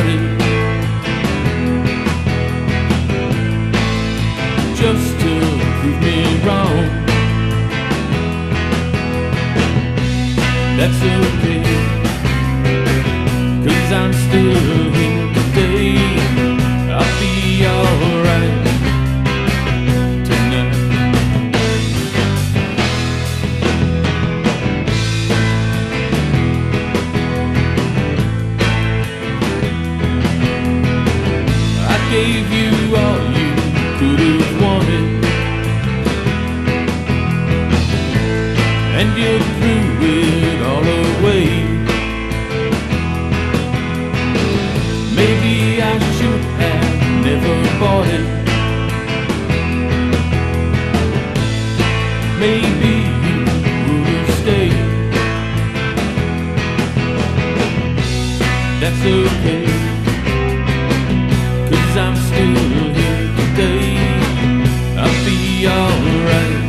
started, just to prove me wrong. That's okay, 'cause I'm still here today. I'll be alright tonight. I gave you all you could have wanted, and you threw it all away. Maybe I should have never bought it. Maybe you would have stayed. That's okay, 'cause I'm still here today. I'll be alright.